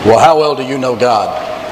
Well, how well do you know God?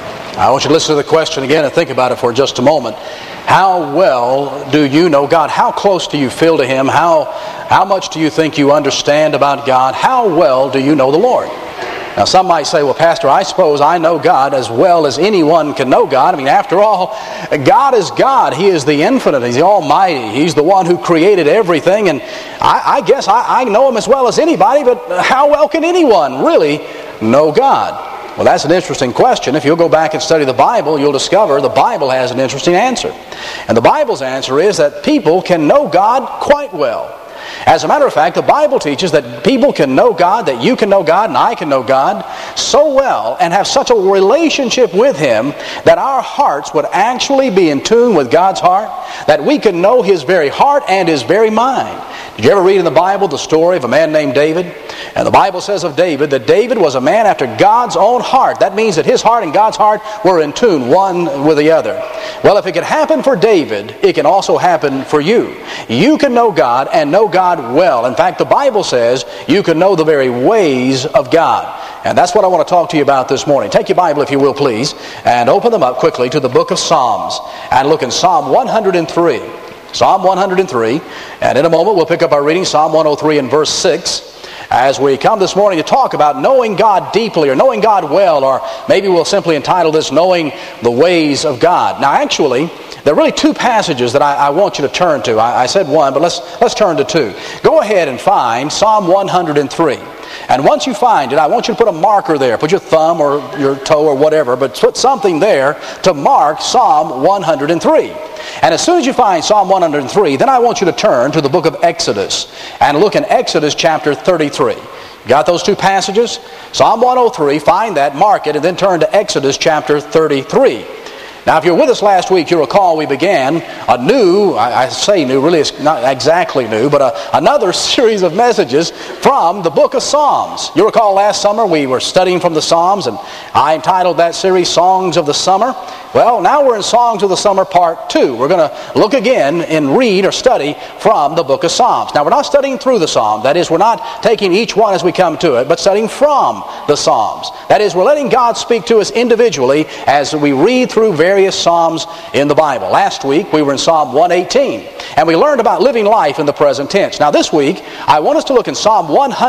I want you to listen to the question again and think about it for just a moment. How well do you know God? How close do you feel to Him? How much do you think you understand about God? How well do you know the Lord? Now, some might say, well, Pastor, I suppose I know God as well as anyone can know God. I mean, after all, God is God. He is the infinite. He's the Almighty. He's the one who created everything. And I guess I know Him as well as anybody, but how well can anyone really know God? Well, that's an interesting question. If you'll go back and study the Bible, you'll discover the Bible has an interesting answer. And the Bible's answer is that people can know God quite well. As a matter of fact, the Bible teaches that people can know God, that you can know God, and I can know God so well and have such a relationship with Him that our hearts would actually be in tune with God's heart, that we can know His very heart and His very mind. Did you ever read in the Bible the story of a man named David? And the Bible says of David that David was a man after God's own heart. That means that his heart and God's heart were in tune, one with the other. Well, if it could happen for David, it can also happen for you. You can know God and know God well. In fact, the Bible says you can know the very ways of God. And that's what I want to talk to you about this morning. Take your Bible, if you will, please, and open them up quickly to the book of Psalms. And look in Psalm 103. Psalm 103. And in a moment, we'll pick up our reading, Psalm 103 and verse 6. As we come this morning to talk about knowing God deeply or knowing God well, or maybe we'll simply entitle this Knowing the Ways of God. Now actually, there are really two passages that I want you to turn to. I said one, but let's turn to two. Go ahead and find Psalm 103. And once you find it, I want you to put a marker there. Put your thumb or your toe or whatever, but put something there to mark Psalm 103. And as soon as you find Psalm 103, then I want you to turn to the book of Exodus and look in Exodus chapter 33. Got those two passages? Psalm 103, find that, mark it, and then turn to Exodus chapter 33. Now, if you were with us last week, you'll recall we began a new, I say new, really it's not exactly new, but another series of messages from the book of Psalms. You'll recall last summer we were studying from the Psalms, and I entitled that series Songs of the Summer. Well, now we're in Songs of the Summer Part 2. We're going to look again and read or study from the book of Psalms. Now, we're not studying through the Psalms. That is, we're not taking each one as we come to it, but studying from the Psalms. That is, we're letting God speak to us individually as we read through various Psalms in the Bible. Last week, we were in Psalm 118, and we learned about living life in the present tense. Now, this week, I want us to look in Psalm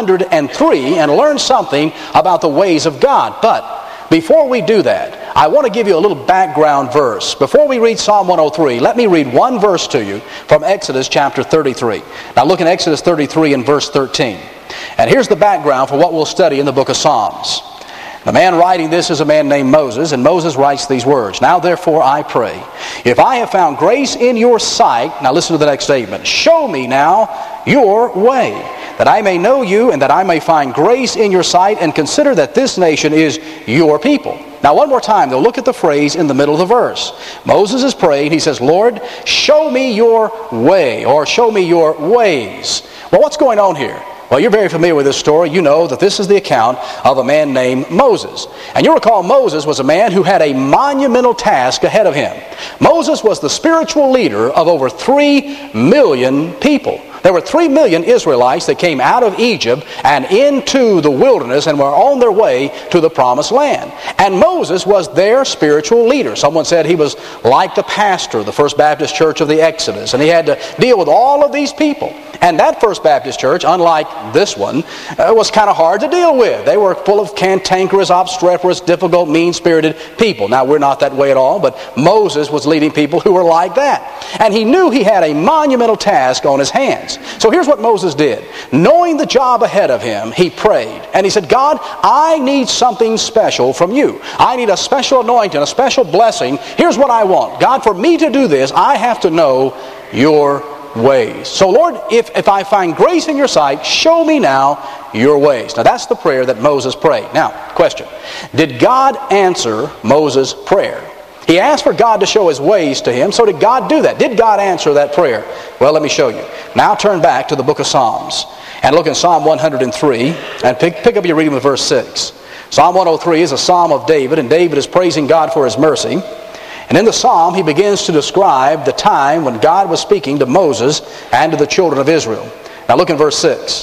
103 and learn something about the ways of God. But before we do that, I want to give you a little background verse. Before we read Psalm 103, let me read one verse to you from Exodus chapter 33. Now look in Exodus 33 and verse 13. And here's the background for what we'll study in the book of Psalms. The man writing this is a man named Moses, and Moses writes these words. Now therefore I pray, if I have found grace in your sight, now listen to the next statement, show me now your way, that I may know you and that I may find grace in your sight, and consider that this nation is your people. Now one more time, though, look at the phrase in the middle of the verse. Moses is praying, he says, Lord, show me your way, or show me your ways. Well, what's going on here? Well, you're very familiar with this story. You know that this is the account of a man named Moses. And you'll recall Moses was a man who had a monumental task ahead of him. Moses was the spiritual leader of over 3 million people. There were 3 million Israelites that came out of Egypt and into the wilderness and were on their way to the promised land. And Moses was their spiritual leader. Someone said he was like the pastor of the First Baptist Church of the Exodus. And he had to deal with all of these people. And that First Baptist Church, unlike this one, was kind of hard to deal with. They were full of cantankerous, obstreperous, difficult, mean-spirited people. Now, we're not that way at all, but Moses was leading people who were like that. And he knew he had a monumental task on his hands. So here's what Moses did. Knowing the job ahead of him, he prayed. And he said, God, I need something special from you. I need a special anointing, a special blessing. Here's what I want. God, for me to do this, I have to know your ways. So Lord, if I find grace in your sight, show me now your ways. Now that's the prayer that Moses prayed. Now, question. Did God answer Moses' prayer? He asked for God to show his ways to him, so did God do that? Did God answer that prayer? Well, let me show you. Now turn back to the book of Psalms and look in Psalm 103 and pick up your reading with verse 6. Psalm 103 is a psalm of David, and David is praising God for his mercy. And in the psalm, he begins to describe the time when God was speaking to Moses and to the children of Israel. Now look in verse 6.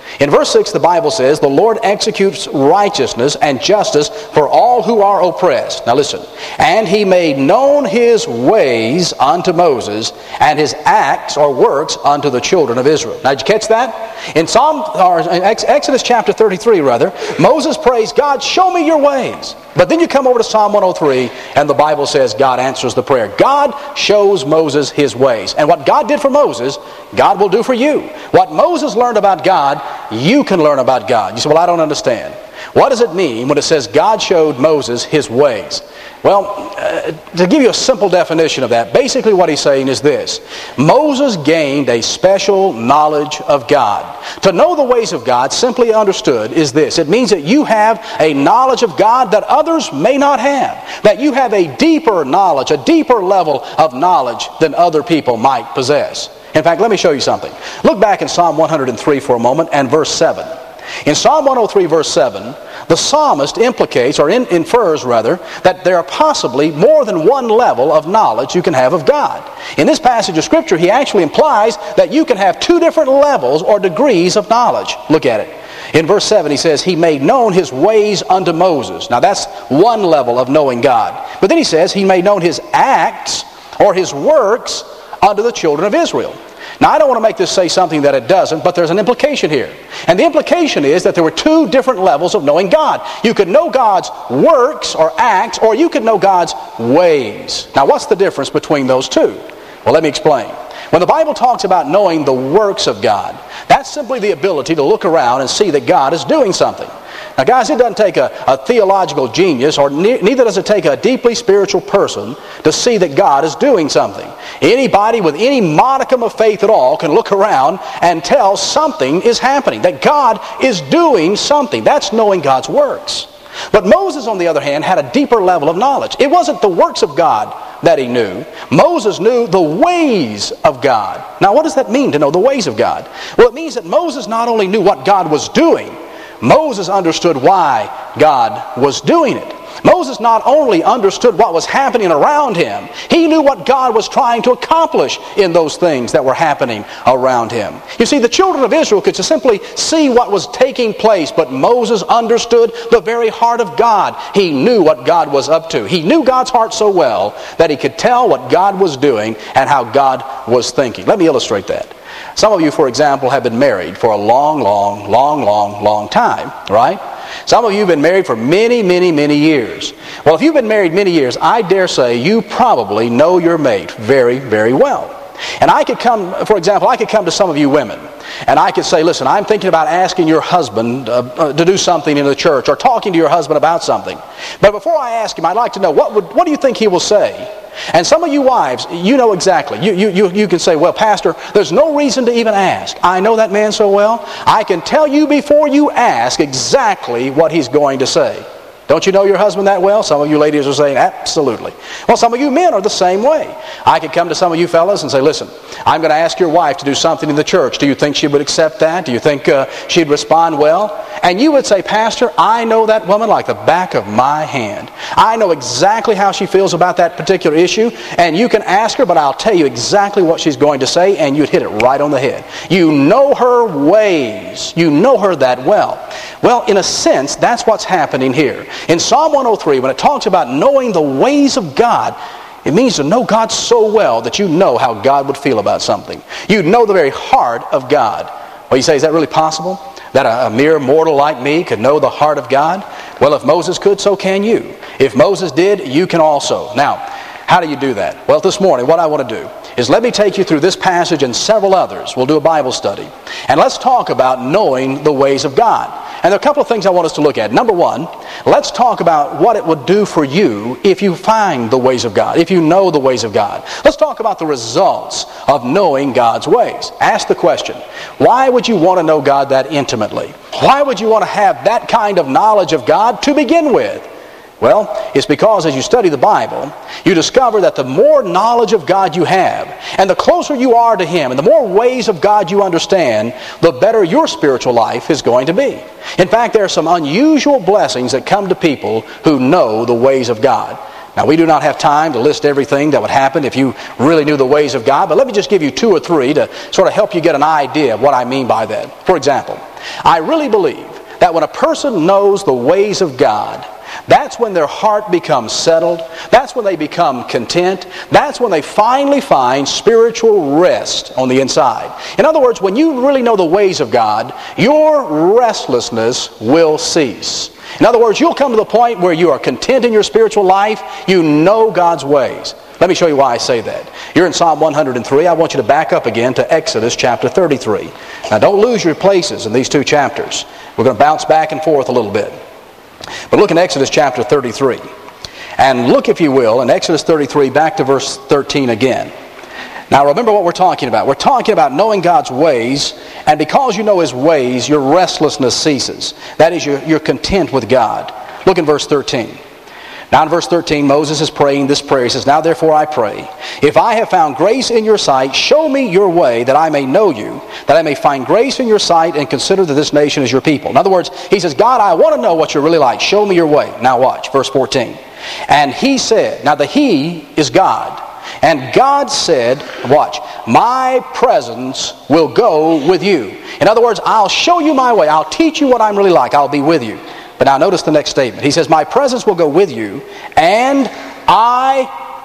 In verse 6, the Bible says, "The Lord executes righteousness and justice for all who are oppressed." Now listen. "And he made known his ways unto Moses, and his acts or works unto the children of Israel." Now did you catch that? In Exodus chapter 33, Moses prays, "God, show me your ways." But then you come over to Psalm 103, and the Bible says God answers the prayer. God shows Moses his ways. And what God did for Moses, God will do for you. What Moses learned about God, you can learn about God. You say, "Well, I don't understand." What does it mean when it says God showed Moses his ways? Well, to give you a simple definition of that, basically what he's saying is this. Moses gained a special knowledge of God. To know the ways of God, simply understood, is this. It means that you have a knowledge of God that others may not have. That you have a deeper knowledge, a deeper level of knowledge than other people might possess. In fact, let me show you something. Look back in Psalm 103 for a moment and verse 7. In Psalm 103 verse 7, the psalmist implicates, or infers rather, that there are possibly more than one level of knowledge you can have of God. In this passage of Scripture, he actually implies that you can have two different levels or degrees of knowledge. Look at it. In verse 7 he says, "He made known his ways unto Moses." Now that's one level of knowing God. But then he says, "He made known his acts or his works unto the children of Israel." Now, I don't want to make this say something that it doesn't, but there's an implication here. And the implication is that there were two different levels of knowing God. You could know God's works or acts, or you could know God's ways. Now, what's the difference between those two? Well, let me explain. When the Bible talks about knowing the works of God, that's simply the ability to look around and see that God is doing something. Now, guys, it doesn't take a theological genius, or neither does it take a deeply spiritual person to see that God is doing something. Anybody with any modicum of faith at all can look around and tell something is happening, that God is doing something. That's knowing God's works. But Moses, on the other hand, had a deeper level of knowledge. It wasn't the works of God that he knew. Moses knew the ways of God. Now, what does that mean, to know the ways of God? Well, it means that Moses not only knew what God was doing, Moses understood why God was doing it. Moses not only understood what was happening around him, he knew what God was trying to accomplish in those things that were happening around him. You see, the children of Israel could just simply see what was taking place, but Moses understood the very heart of God. He knew what God was up to. He knew God's heart so well that he could tell what God was doing and how God was thinking. Let me illustrate that. Some of you, for example, have been married for a long time, right? Some of you have been married for many years. Well, if you've been married many years, I dare say you probably know your mate very, very well. And I could come, for example, I could come to some of you women, and I could say, "Listen, I'm thinking about asking your husband to do something in the church, or talking to your husband about something. But before I ask him, I'd like to know, what do you think he will say?" And some of you wives, you know exactly. You can say, "Well, Pastor, there's no reason to even ask. I know that man so well. I can tell you before you ask exactly what he's going to say." Don't you know your husband that well? Some of you ladies are saying, "Absolutely." Well, some of you men are the same way. I could come to some of you fellas and say, "Listen, I'm going to ask your wife to do something in the church. Do you think she would accept that? Do you think she'd respond well?" And you would say, "Pastor, I know that woman like the back of my hand. I know exactly how she feels about that particular issue, and you can ask her, but I'll tell you exactly what she's going to say," and you'd hit it right on the head. You know her ways. You know her that well. Well, in a sense, that's what's happening here. In Psalm 103, when it talks about knowing the ways of God, it means to know God so well that you know how God would feel about something. You know the very heart of God. Well, you say, is that really possible? That a mere mortal like me could know the heart of God? Well, if Moses could, so can you. If Moses did, you can also. Now, how do you do that? Well, this morning, what I want to do is let me take you through this passage and several others. We'll do a Bible study. And let's talk about knowing the ways of God. And there are a couple of things I want us to look at. Number one, let's talk about what it would do for you if you find the ways of God, if you know the ways of God. Let's talk about the results of knowing God's ways. Ask the question, why would you want to know God that intimately? Why would you want to have that kind of knowledge of God to begin with? Well, it's because as you study the Bible, you discover that the more knowledge of God you have, and the closer you are to Him, and the more ways of God you understand, the better your spiritual life is going to be. In fact, there are some unusual blessings that come to people who know the ways of God. Now, we do not have time to list everything that would happen if you really knew the ways of God, but let me just give you two or three to sort of help you get an idea of what I mean by that. For example, I really believe that when a person knows the ways of God, that's when their heart becomes settled. That's when they become content. That's when they finally find spiritual rest on the inside. In other words, when you really know the ways of God, your restlessness will cease. In other words, you'll come to the point where you are content in your spiritual life. You know God's ways. Let me show you why I say that. You're in Psalm 103. I want you to back up again to Exodus chapter 33. Now don't lose your places in these two chapters. We're going to bounce back and forth a little bit. But look in Exodus chapter 33. And look, if you will, in Exodus 33 back to verse 13 again. Now remember what we're talking about. We're talking about knowing God's ways, and because you know His ways, your restlessness ceases. That is, you're content with God. Look in verse 13. Now in verse 13, Moses is praying this prayer. He says, "Now therefore I pray, if I have found grace in your sight, show me your way, that I may know you, that I may find grace in your sight, and consider that this nation is your people." In other words, he says, God, I want to know what you're really like. Show me your way. Now watch, verse 14. "And he said," now the he is God. "And God said," watch, "my presence will go with you." In other words, I'll show you my way. I'll teach you what I'm really like. I'll be with you. But now notice the next statement. He says, "My presence will go with you, and I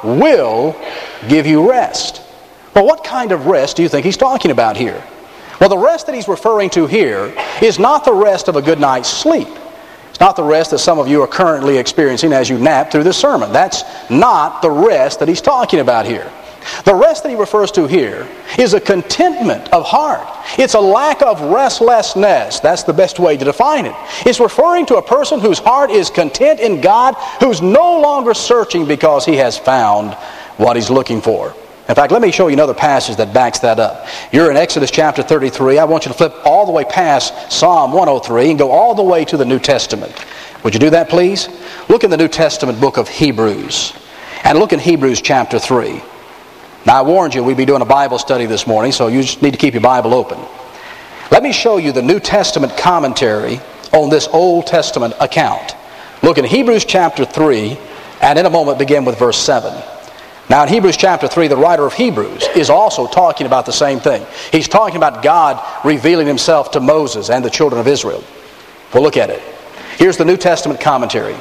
will give you rest." Well, what kind of rest do you think he's talking about here? Well, the rest that he's referring to here is not the rest of a good night's sleep. It's not the rest that some of you are currently experiencing as you nap through this sermon. That's not the rest that he's talking about here. The rest that he refers to here is a contentment of heart. It's a lack of restlessness. That's the best way to define it. It's referring to a person whose heart is content in God, who's no longer searching because he has found what he's looking for. In fact, let me show you another passage that backs that up. You're in Exodus chapter 33. I want you to flip all the way past Psalm 103 and go all the way to the New Testament. Would you do that, please? Look in the New Testament book of Hebrews. And look in Hebrews chapter 3. Now, I warned you we'd be doing a Bible study this morning, so you just need to keep your Bible open. Let me show you the New Testament commentary on this Old Testament account. Look in Hebrews chapter 3, and in a moment begin with verse 7. Now, in Hebrews chapter 3, the writer of Hebrews is also talking about the same thing. He's talking about God revealing Himself to Moses and the children of Israel. Well, look at it. Here's the New Testament commentary.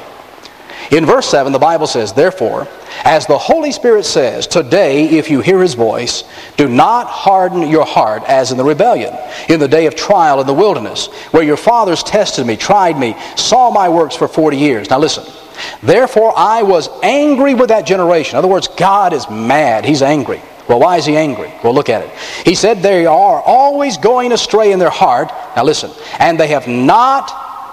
In verse 7, the Bible says, "Therefore, as the Holy Spirit says, today, if you hear His voice, do not harden your heart as in the rebellion, in the day of trial in the wilderness, where your fathers tested me, tried me, saw my works for 40 years. Now listen. "Therefore I was angry with that generation." In other words, God is mad. He's angry. Well, why is He angry? Well, look at it. He said, "They are always going astray in their heart." Now listen. "And they have not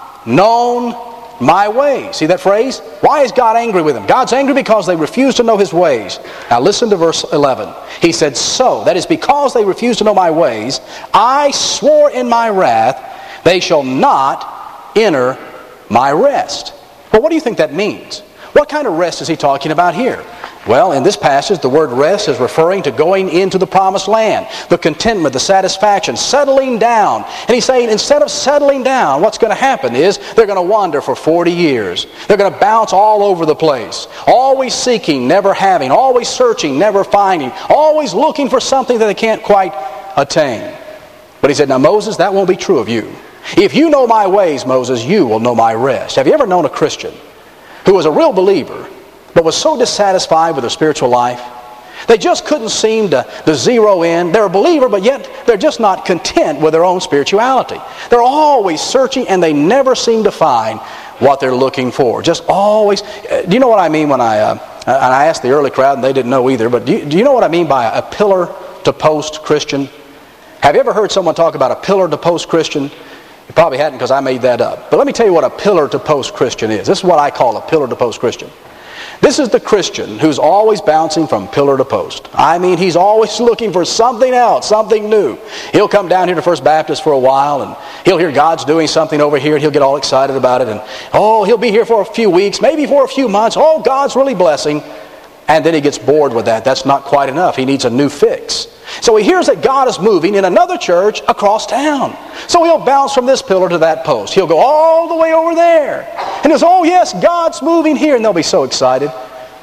known my ways." See that phrase? Why is God angry with them? God's angry because they refuse to know His ways. Now listen to verse 11. He said, "So," that is because they refuse to know my ways, "I swore in my wrath, they shall not enter my rest." Well, what do you think that means? What kind of rest is he talking about here? Well, in this passage, the word rest is referring to going into the promised land, the contentment, the satisfaction, settling down. And he's saying instead of settling down, what's going to happen is they're going to wander for 40 years. They're going to bounce all over the place, always seeking, never having, always searching, never finding, always looking for something that they can't quite attain. But he said, "Now Moses, that won't be true of you. If you know my ways, Moses, you will know my rest." Have you ever known a Christian who was a real believer but was so dissatisfied with their spiritual life? They just couldn't seem to zero in. They're a believer, but yet they're just not content with their own spirituality. They're always searching, and they never seem to find what they're looking for. Just always. Do you know what I mean when I asked the early crowd, and they didn't know either, but do you know what I mean by a pillar-to-post Christian? Have you ever heard someone talk about a pillar-to-post Christian? You probably hadn't, because I made that up. But let me tell you what a pillar-to-post Christian is. This is what I call a pillar-to-post Christian. This is the Christian who's always bouncing from pillar to post. I mean, he's always looking for something else, something new. He'll come down here to First Baptist for a while, and he'll hear God's doing something over here, and he'll get all excited about it. And, he'll be here for a few weeks, maybe for a few months. Oh, God's really blessing. And then he gets bored with that. That's not quite enough. He needs a new fix. So he hears that God is moving in another church across town. So he'll bounce from this pillar to that post. He'll go all the way over there. And he'll say, "Oh yes, God's moving here." And they'll be so excited.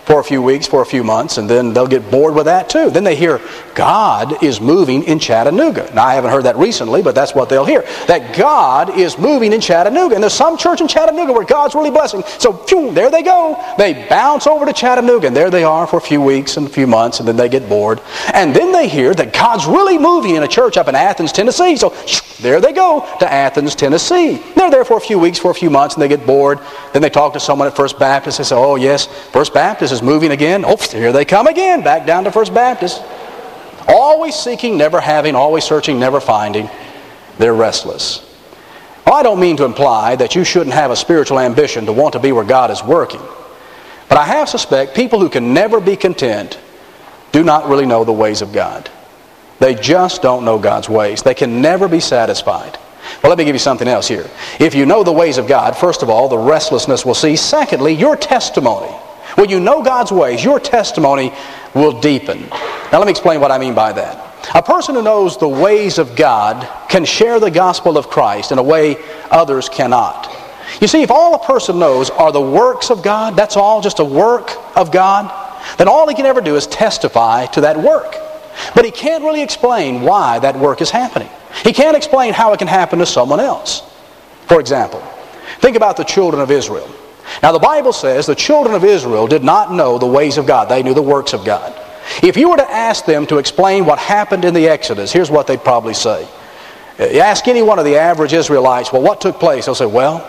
for a few weeks, for a few months, and then they'll get bored with that too. Then they hear, God is moving in Chattanooga. Now, I haven't heard that recently, but that's what they'll hear. That God is moving in Chattanooga. And there's some church in Chattanooga where God's really blessing. So, phew, there they go. They bounce over to Chattanooga, and there they are for a few weeks and a few months, and then they get bored. And then they hear that God's really moving in a church up in Athens, Tennessee. So, there they go to Athens, Tennessee. They're there for a few weeks, for a few months, and they get bored. Then they talk to someone at First Baptist. They say, oh, yes, First Baptist is moving again. Oh, here they come again, back down to First Baptist. Always seeking, never having, always searching, never finding. They're restless. Well, I don't mean to imply that you shouldn't have a spiritual ambition to want to be where God is working. But I have suspect people who can never be content do not really know the ways of God. They just don't know God's ways. They can never be satisfied. Well, let me give you something else here. If you know the ways of God, first of all, the restlessness will cease. Secondly, your testimony. When you know God's ways, your testimony will deepen. Now, let me explain what I mean by that. A person who knows the ways of God can share the gospel of Christ in a way others cannot. You see, if all a person knows are the works of God, that's all just a work of God, then all he can ever do is testify to that work. But he can't really explain why that work is happening. He can't explain how it can happen to someone else. For example, think about the children of Israel. Now, the Bible says the children of Israel did not know the ways of God. They knew the works of God. If you were to ask them to explain what happened in the Exodus, here's what they'd probably say. You ask any one of the average Israelites, well, what took place? They'll say, well,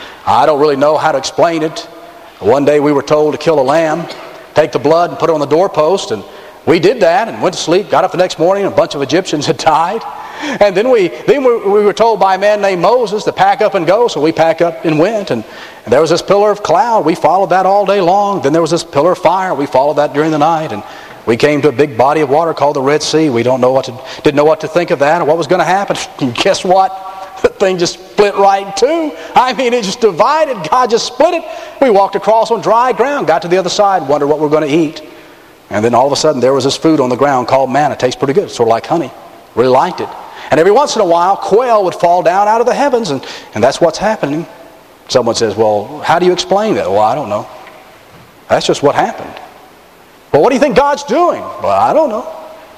I don't really know how to explain it. One day we were told to kill a lamb, take the blood and put it on the doorpost, and we did that and went to sleep, got up the next morning, and a bunch of Egyptians had died. And then we were told by a man named Moses to pack up and go, so we packed up and went. And there was this pillar of cloud. We followed that all day long. Then there was this pillar of fire. We followed that during the night. And we came to a big body of water called the Red Sea. We didn't know what to think of that or what was going to happen. And guess what? The thing just split right in two. I mean, it just divided. God just split it. We walked across on dry ground, got to the other side, wondered what we were going to eat. And then all of a sudden there was this food on the ground called manna. It tastes pretty good, sort of like honey. Really liked it. And every once in a while, quail would fall down out of the heavens, and that's what's happening. Someone says, well, how do you explain that? Well, I don't know. That's just what happened. Well, what do you think God's doing? Well, I don't know.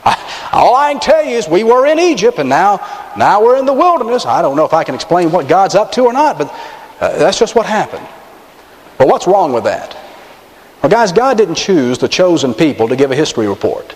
All I can tell you is we were in Egypt, and now we're in the wilderness. I don't know if I can explain what God's up to or not, but that's just what happened. But what's wrong with that? Well, guys, God didn't choose the chosen people to give a history report.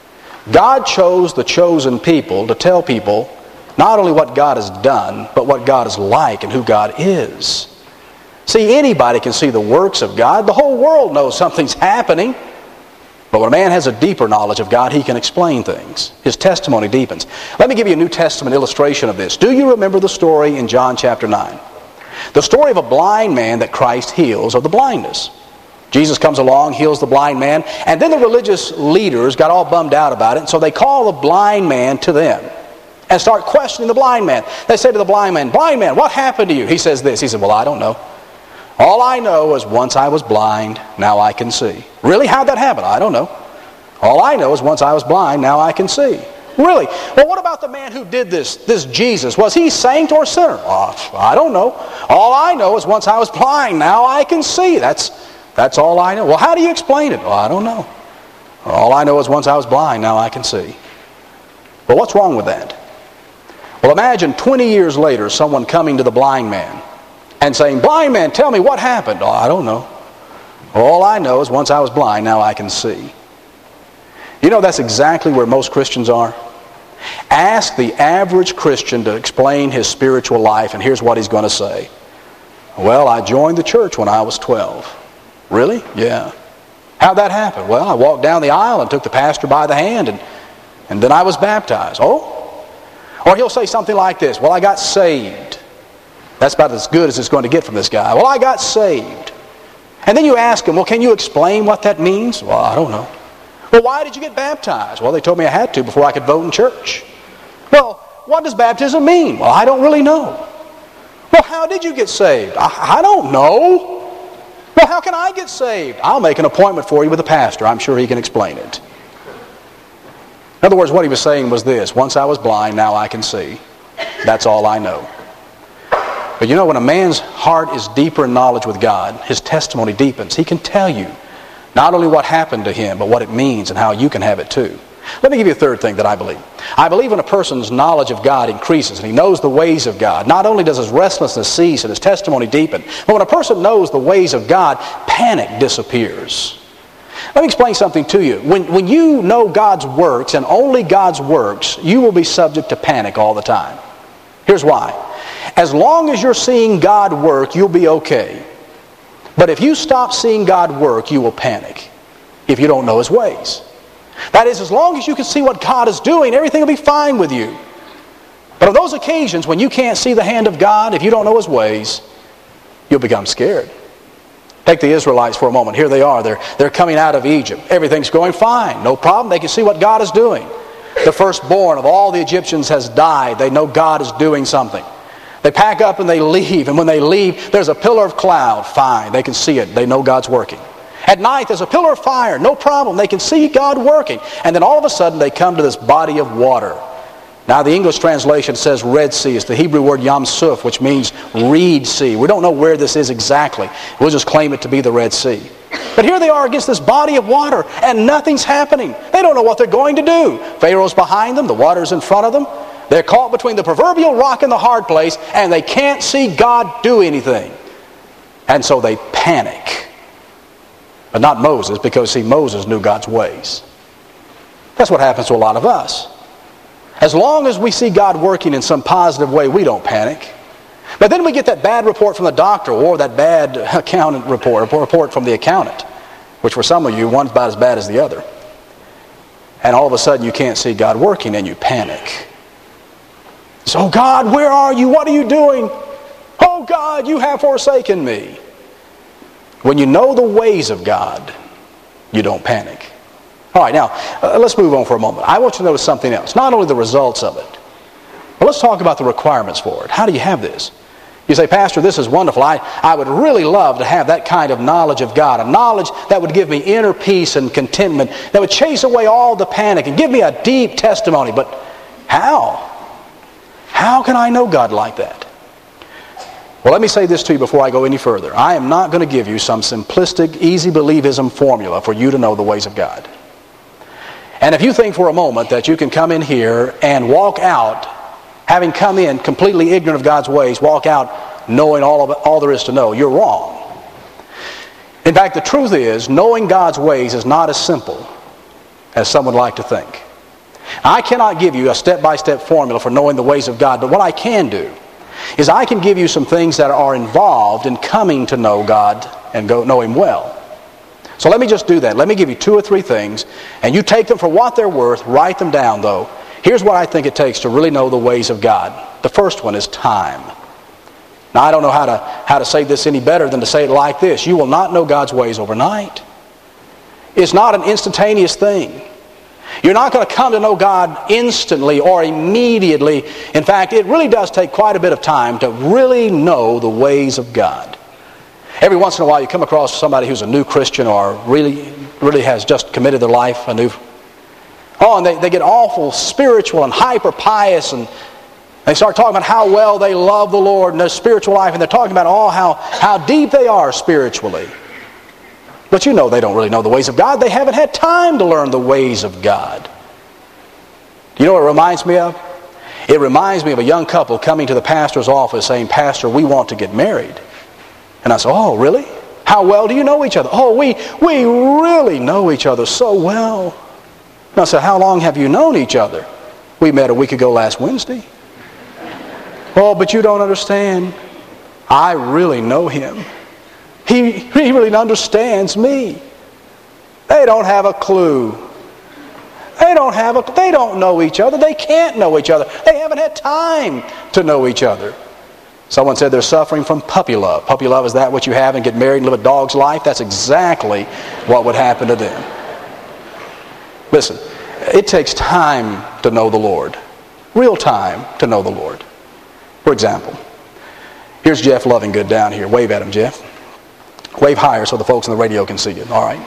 God chose the chosen people to tell people not only what God has done, but what God is like and who God is. See, anybody can see the works of God. The whole world knows something's happening. But when a man has a deeper knowledge of God, he can explain things. His testimony deepens. Let me give you a New Testament illustration of this. Do you remember the story in John chapter 9? The story of a blind man that Christ heals of the blindness. Jesus comes along, heals the blind man, and then the religious leaders got all bummed out about it, and so they call the blind man to them and start questioning the blind man. They say to the blind man, what happened to you? He says this. He said, well, I don't know. All I know is once I was blind, now I can see. Really? How'd that happen? I don't know. All I know is once I was blind, now I can see. Really? Well, what about the man who did this Jesus? Was he saint or sinner? I don't know. All I know is once I was blind, now I can see. That's all I know. Well, how do you explain it? Well, I don't know. All I know is once I was blind, now I can see. But what's wrong with that? Well, imagine 20 years later someone coming to the blind man and saying, blind man, tell me what happened. Oh, I don't know. All I know is once I was blind, now I can see. You know, that's exactly where most Christians are. Ask the average Christian to explain his spiritual life, and here's what he's going to say. Well, I joined the church when I was 12. Really? Yeah. How'd that happen? Well, I walked down the aisle and took the pastor by the hand, and then I was baptized. Oh? Or he'll say something like this. Well, I got saved. That's about as good as it's going to get from this guy. Well, I got saved. And then you ask him, well, can you explain what that means? Well, I don't know. Well, why did you get baptized? Well, they told me I had to before I could vote in church. Well, what does baptism mean? Well, I don't really know. Well, how did you get saved? I don't know. Well, how can I get saved? I'll make an appointment for you with a pastor. I'm sure he can explain it. In other words, what he was saying was this. Once I was blind, now I can see. That's all I know. But you know, when a man's heart is deeper in knowledge with God, his testimony deepens. He can tell you Not only what happened to him, but what it means and how you can have it too. Let me give you a third thing that I believe. I believe when a person's knowledge of God increases and he knows the ways of God, not only does his restlessness cease and his testimony deepen, but when a person knows the ways of God, panic disappears. Let me explain something to you. When you know God's works and only God's works, you will be subject to panic all the time. Here's why. As long as you're seeing God work, you'll be okay. But if you stop seeing God work, you will panic if you don't know His ways. That is, as long as you can see what God is doing, everything will be fine with you. But on those occasions when you can't see the hand of God, if you don't know His ways, you'll become scared. Take the Israelites for a moment. Here they are. They're coming out of Egypt. Everything's going fine. No problem. They can see what God is doing. The firstborn of all the Egyptians has died. They know God is doing something. They pack up and they leave. And when they leave, there's a pillar of cloud. Fine. They can see it. They know God's working. At night, there's a pillar of fire. No problem. They can see God working. And then all of a sudden, they come to this body of water. Now, the English translation says Red Sea. It's the Hebrew word Yam Suf, which means reed sea. We don't know where this is exactly. We'll just claim it to be the Red Sea. But here they are against this body of water, and nothing's happening. They don't know what they're going to do. Pharaoh's behind them. The water's in front of them. They're caught between the proverbial rock and the hard place, and they can't see God do anything. And so they panic. But not Moses, because, see, Moses knew God's ways. That's what happens to a lot of us. As long as we see God working in some positive way, we don't panic. But then we get that bad report from the doctor, or that bad accountant report, a report from the accountant, which for some of you, one's about as bad as the other. And all of a sudden you can't see God working and you panic. So, God, where are you? What are you doing? Oh, God, you have forsaken me. When you know the ways of God, you don't panic. All right, now, let's move on for a moment. I want you to notice something else. Not only the results of it, but let's talk about the requirements for it. How do you have this? You say, Pastor, this is wonderful. I would really love to have that kind of knowledge of God, a knowledge that would give me inner peace and contentment, that would chase away all the panic and give me a deep testimony. But how? How can I know God like that? Well, let me say this to you before I go any further. I am not going to give you some simplistic, easy believism formula for you to know the ways of God. And if you think for a moment that you can come in here and walk out, having come in completely ignorant of God's ways, walk out knowing all there is to know, you're wrong. In fact, the truth is, knowing God's ways is not as simple as some would like to think. I cannot give you a step-by-step formula for knowing the ways of God, but what I can do is I can give you some things that are involved in coming to know God and know Him well. So let me just do that. Let me give you 2 or 3 things, and you take them for what they're worth. Write them down, though. Here's what I think it takes to really know the ways of God. The first one is time. Now, I don't know how to say this any better than to say it like this. You will not know God's ways overnight. It's not an instantaneous thing. You're not going to come to know God instantly or immediately. In fact, it really does take quite a bit of time to really know the ways of God. Every once in a while you come across somebody who's a new Christian or really has just committed their life anew. Oh, and they get awful spiritual and hyper pious, and they start talking about how well they love the Lord and their spiritual life, and they're talking about how deep they are spiritually. But you know they don't really know the ways of God. They haven't had time to learn the ways of God. Do you know what it reminds me of? It reminds me of a young couple coming to the pastor's office saying, Pastor, we want to get married. And I said, oh, really? How well do you know each other? Oh, we really know each other so well. And I said, how long have you known each other? We met a week ago last Wednesday. Oh, but you don't understand. I really know him. He really understands me. They don't have a clue. They don't know each other. They can't know each other. They haven't had time to know each other. Someone said they're suffering from puppy love. Puppy love is that what you have and get married and live a dog's life? That's exactly what would happen to them. Listen, it takes time to know the Lord. Real time to know the Lord. For example, here's Jeff Lovingood down here. Wave at him, Jeff. Wave higher so the folks on the radio can see you. All right.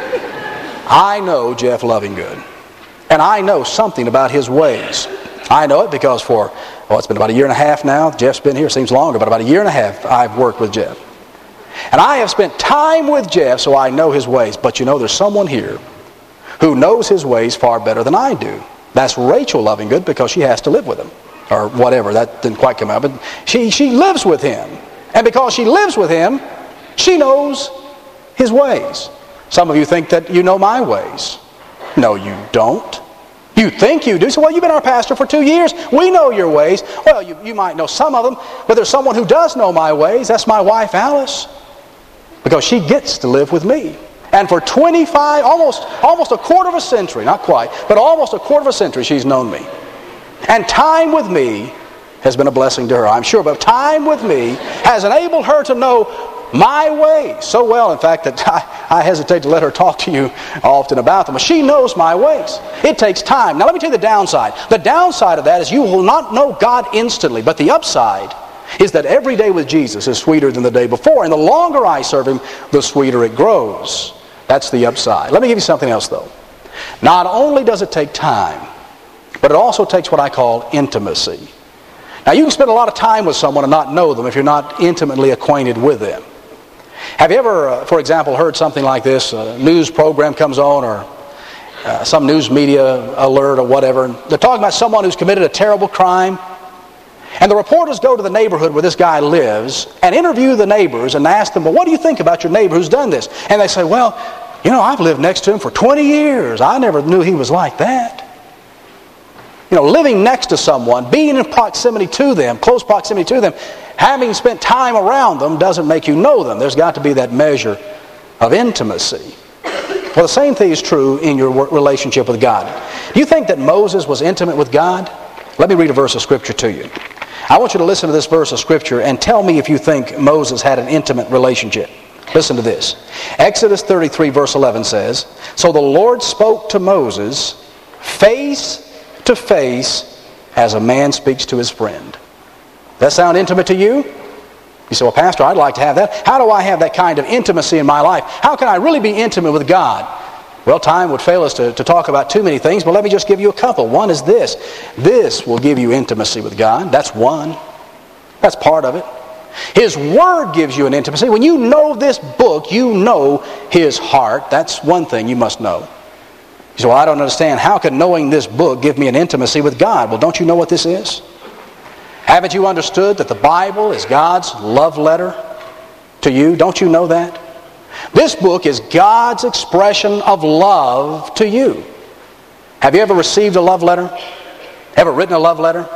I know Jeff Lovingood. And I know something about his ways. I know it because it's been about 1.5 years now. Jeff's been here, seems longer, but about 1.5 years I've worked with Jeff. And I have spent time with Jeff, so I know his ways. But you know, there's someone here who knows his ways far better than I do. That's Rachel Lovingood, because she has to live with him. Or whatever, that didn't quite come out. But she lives with him. And because she lives with him, she knows his ways. Some of you think that you know my ways. No, you don't. You think you do. So, well, you've been our pastor for 2 years. We know your ways. Well, you might know some of them, but there's someone who does know my ways. That's my wife, Alice. Because she gets to live with me. And for 25, almost a quarter of a century, not quite, but almost a quarter of a century, she's known me. And time with me has been a blessing to her, I'm sure. But time with me has enabled her to know my ways so well, in fact, that I hesitate to let her talk to you often about them. But she knows my ways. It takes time. Now let me tell you the downside. The downside of that is you will not know God instantly. But the upside is that every day with Jesus is sweeter than the day before. And the longer I serve Him, the sweeter it grows. That's the upside. Let me give you something else, though. Not only does it take time, but it also takes what I call intimacy. Now, you can spend a lot of time with someone and not know them if you're not intimately acquainted with them. Have you ever, for example, heard something like this? A news program comes on, or some news media alert or whatever. They're talking about someone who's committed a terrible crime. And the reporters go to the neighborhood where this guy lives and interview the neighbors and ask them, well, what do you think about your neighbor who's done this? And they say, well, you know, I've lived next to him for 20 years. I never knew he was like that. You know, living next to someone, being in proximity to them, close proximity to them, having spent time around them doesn't make you know them. There's got to be that measure of intimacy. Well, the same thing is true in your relationship with God. Do you think that Moses was intimate with God? Let me read a verse of Scripture to you. I want you to listen to this verse of Scripture and tell me if you think Moses had an intimate relationship. Listen to this. Exodus 33 verse 11 says, so the Lord spoke to Moses face to face as a man speaks to his friend. That sound intimate to you? You say, well, Pastor, I'd like to have that. How do I have that kind of intimacy in my life? How can I really be intimate with God? Well, time would fail us to talk about too many things, but let me just give you a couple. One is this. This will give you intimacy with God. That's one. That's part of it. His Word gives you an intimacy. When you know this book, you know His heart. That's one thing you must know. You say, well, I don't understand. How can knowing this book give me an intimacy with God? Well, don't you know what this is? Haven't you understood that the Bible is God's love letter to you? Don't you know that? This book is God's expression of love to you. Have you ever received a love letter? Ever written a love letter?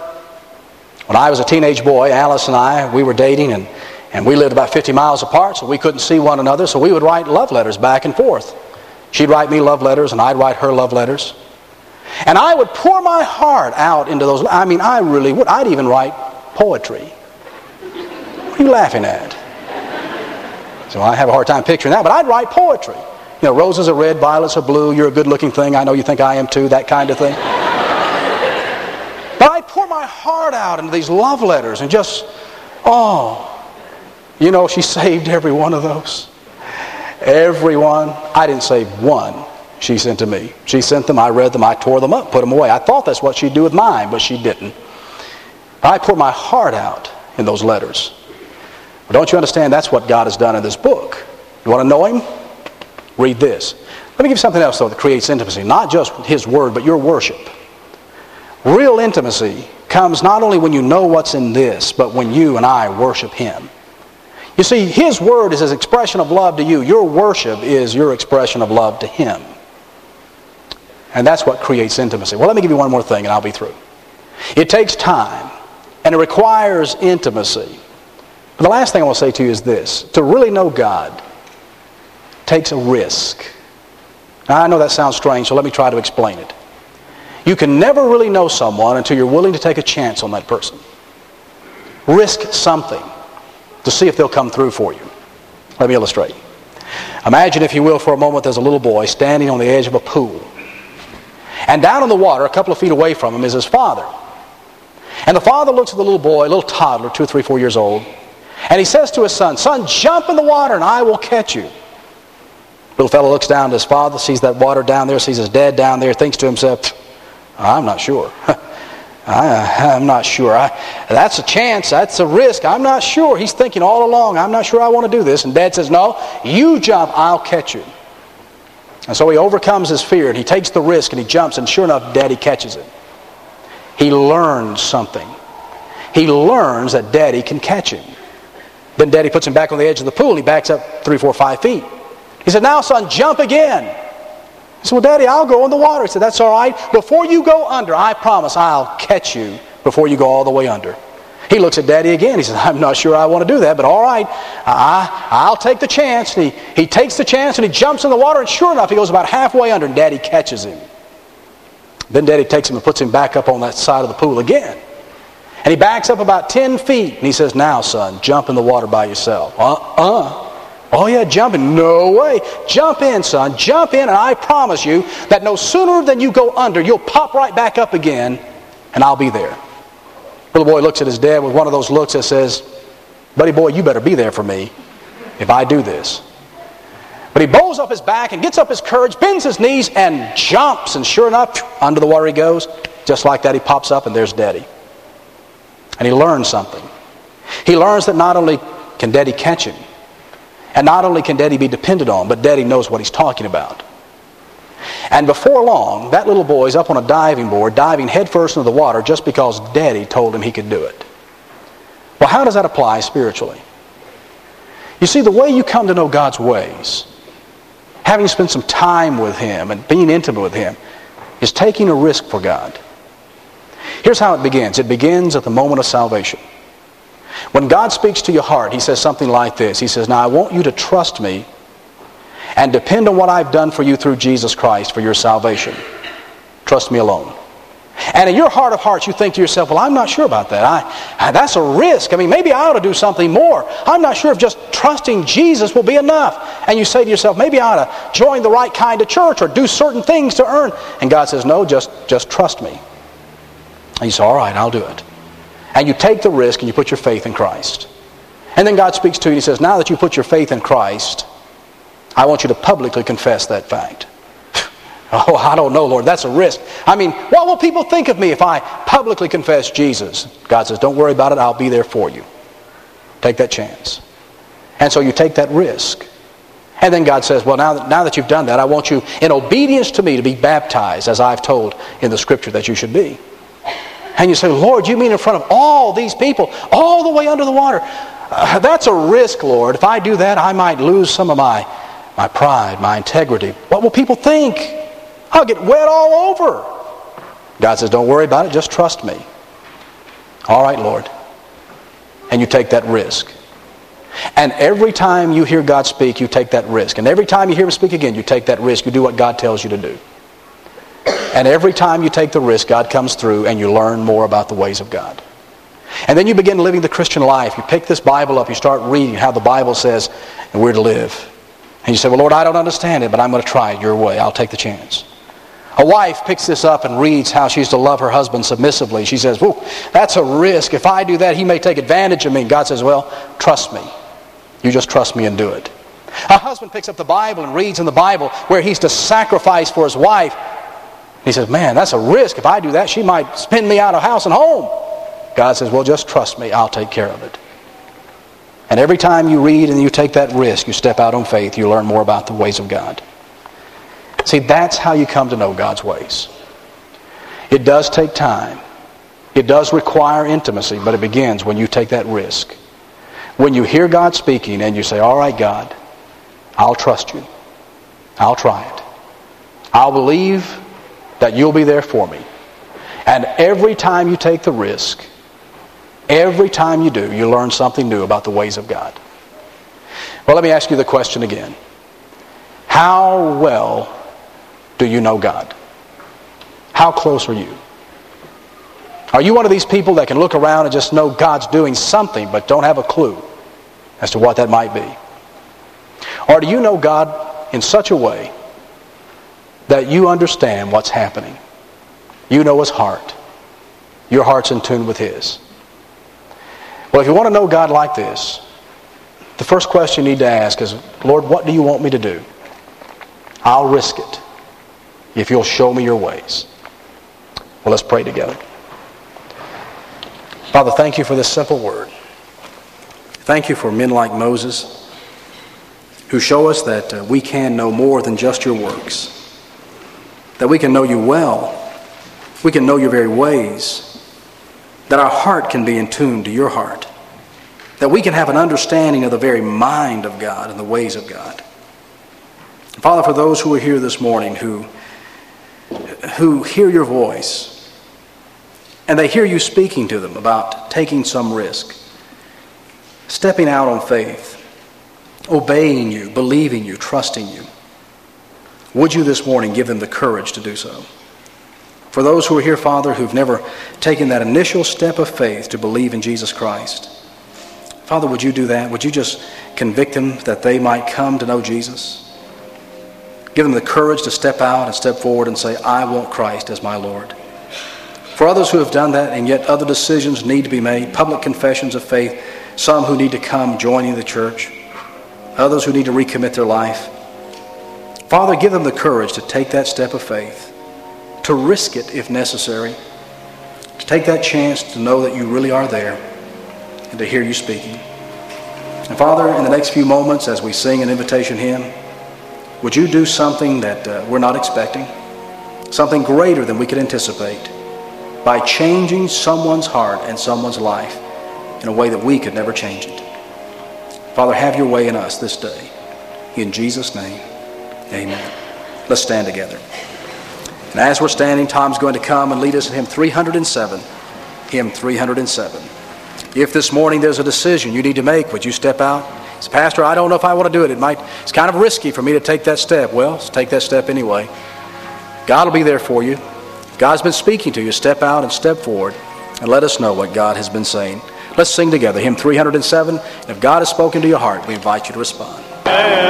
When I was a teenage boy, Alice and I, we were dating, and we lived about 50 miles apart, so we couldn't see one another, so we would write love letters back and forth. She'd write me love letters, and I'd write her love letters. And I would pour my heart out into those. I mean, I really would. I'd even write poetry. What are you laughing at? So I have a hard time picturing that, but I'd write poetry. You know, roses are red, violets are blue, you're a good-looking thing, I know you think I am too, that kind of thing. But I'd pour my heart out into these love letters and just, you know, she saved every one of those. Every one. I didn't save one she sent to me. She sent them, I read them, I tore them up, put them away. I thought that's what she'd do with mine, but she didn't. But I poured my heart out in those letters. But don't you understand that's what God has done in this book? You want to know Him? Read this. Let me give you something else, though, that creates intimacy. Not just His Word, but your worship. Real intimacy comes not only when you know what's in this, but when you and I worship Him. You see, His Word is His expression of love to you. Your worship is your expression of love to Him. And that's what creates intimacy. Well, let me give you one more thing and I'll be through. It takes time and it requires intimacy. But the last thing I want to say to you is this. To really know God takes a risk. Now, I know that sounds strange, so let me try to explain it. You can never really know someone until you're willing to take a chance on that person. Risk something to see if they'll come through for you. Let me illustrate. Imagine, if you will, for a moment, there's a little boy standing on the edge of a pool. And down in the water, a couple of feet away from him, is his father. And the father looks at the little boy, a little toddler, 2, 3, 4 years old, and he says to his son, "Son, jump in the water and I will catch you." Little fellow looks down to his father, sees that water down there, sees his dad down there, thinks to himself, "I'm not sure. I'm not sure. That's a chance. That's a risk. I'm not sure. He's thinking all along, I'm not sure I want to do this. And Dad says, no, you jump, I'll catch you. And so he overcomes his fear and he takes the risk and he jumps, and sure enough, Daddy catches him. He learns something. He learns that Daddy can catch him. Then Daddy puts him back on the edge of the pool. He backs up 3, 4, 5 feet. He said, now son, jump again. He said, well, Daddy, I'll go in the water. He said, that's all right. Before you go under, I promise I'll catch you before you go all the way under. He looks at Daddy again. He says, I'm not sure I want to do that, but all right, I'll take the chance. And he takes the chance and he jumps in the water, and sure enough, he goes about halfway under and Daddy catches him. Then Daddy takes him and puts him back up on that side of the pool again. And he backs up about 10 feet and he says, now son, jump in the water by yourself. Oh yeah, jumping? No way. Jump in, son. Jump in, and I promise you that no sooner than you go under, you'll pop right back up again, and I'll be there. Little boy looks at his dad with one of those looks that says, buddy boy, you better be there for me if I do this. But he bows up his back and gets up his courage, bends his knees, and jumps. And sure enough, under the water he goes. Just like that, he pops up, and there's Daddy. And he learns something. He learns that not only can Daddy catch him, and not only can Daddy be depended on, but Daddy knows what he's talking about. And before long, that little boy's up on a diving board, diving headfirst into the water just because Daddy told him he could do it. Well, how does that apply spiritually? You see, the way you come to know God's ways, having spent some time with Him and being intimate with Him, is taking a risk for God. Here's how it begins. It begins at the moment of salvation. When God speaks to your heart, He says something like this. He says, now I want you to trust me and depend on what I've done for you through Jesus Christ for your salvation. Trust me alone. And in your heart of hearts, you think to yourself, well, I'm not sure about that. That's a risk. I mean, maybe I ought to do something more. I'm not sure if just trusting Jesus will be enough. And you say to yourself, maybe I ought to join the right kind of church or do certain things to earn. And God says, no, just trust me. And you say, all right, I'll do it. And you take the risk and you put your faith in Christ. And then God speaks to you and He says, now that you put your faith in Christ, I want you to publicly confess that fact. Oh, I don't know, Lord. That's a risk. I mean, what will people think of me if I publicly confess Jesus? God says, don't worry about it. I'll be there for you. Take that chance. And so you take that risk. And then God says, well, now that you've done that, I want you, in obedience to me, to be baptized, as I've told in the Scripture that you should be. And you say, Lord, you mean in front of all these people, all the way under the water? That's a risk, Lord. If I do that, I might lose some of my pride, my integrity. What will people think? I'll get wet all over. God says, don't worry about it. Just trust me. All right, Lord. And you take that risk. And every time you hear God speak, you take that risk. And every time you hear Him speak again, you take that risk. You do what God tells you to do. And every time you take the risk, God comes through and you learn more about the ways of God. And then you begin living the Christian life. You pick this Bible up, you start reading how the Bible says and we're to live. And you say, well, Lord, I don't understand it, but I'm going to try it your way. I'll take the chance. A wife picks this up and reads how she's to love her husband submissively. She says, whoa, that's a risk. If I do that, he may take advantage of me. God says, well, trust me. You just trust me and do it. A husband picks up the Bible and reads in the Bible where he's to sacrifice for his wife. He says, man, that's a risk. If I do that, she might spin me out of house and home. God says, well, just trust me. I'll take care of it. And every time you read and you take that risk, you step out on faith, you learn more about the ways of God. See, that's how you come to know God's ways. It does take time. It does require intimacy, but it begins when you take that risk. When you hear God speaking and you say, all right, God, I'll trust you. I'll try it. I'll believe that you'll be there for me. And every time you take the risk, every time you do, you learn something new about the ways of God. Well, let me ask you the question again. How well do you know God? How close are you? Are you one of these people that can look around and just know God's doing something but don't have a clue as to what that might be? Or do you know God in such a way that you understand what's happening? You know His heart. Your heart's in tune with His. Well, if you want to know God like this, the first question you need to ask is, Lord, what do you want me to do? I'll risk it if you'll show me your ways. Well, let's pray together. Father, thank you for this simple word. Thank you for men like Moses who show us that we can know more than just your works, that we can know you well, we can know your very ways, that our heart can be in tune to your heart, that we can have an understanding of the very mind of God and the ways of God. Father, for those who are here this morning who hear your voice and they hear you speaking to them about taking some risk, stepping out on faith, obeying you, believing you, trusting you, would you this morning give them the courage to do so? For those who are here, Father, who've never taken that initial step of faith to believe in Jesus Christ, Father, would you do that? Would you just convict them that they might come to know Jesus? Give them the courage to step out and step forward and say, I want Christ as my Lord. For others who have done that and yet other decisions need to be made, public confessions of faith, some who need to come joining the church, others who need to recommit their life. Father, give them the courage to take that step of faith, to risk it if necessary, to take that chance to know that you really are there and to hear you speaking. And Father, in the next few moments as we sing an invitation hymn, would you do something that we're not expecting, something greater than we could anticipate, by changing someone's heart and someone's life in a way that we could never change it. Father, have your way in us this day. In Jesus' name, amen. Let's stand together. And as we're standing, Tom's going to come and lead us in hymn 307. Hymn 307. If this morning there's a decision you need to make, would you step out? Say, Pastor, I don't know if I want to do it. It's kind of risky for me to take that step. Well, let's take that step anyway. God will be there for you. If God's been speaking to you, step out and step forward and let us know what God has been saying. Let's sing together, hymn 307. And if God has spoken to your heart, we invite you to respond.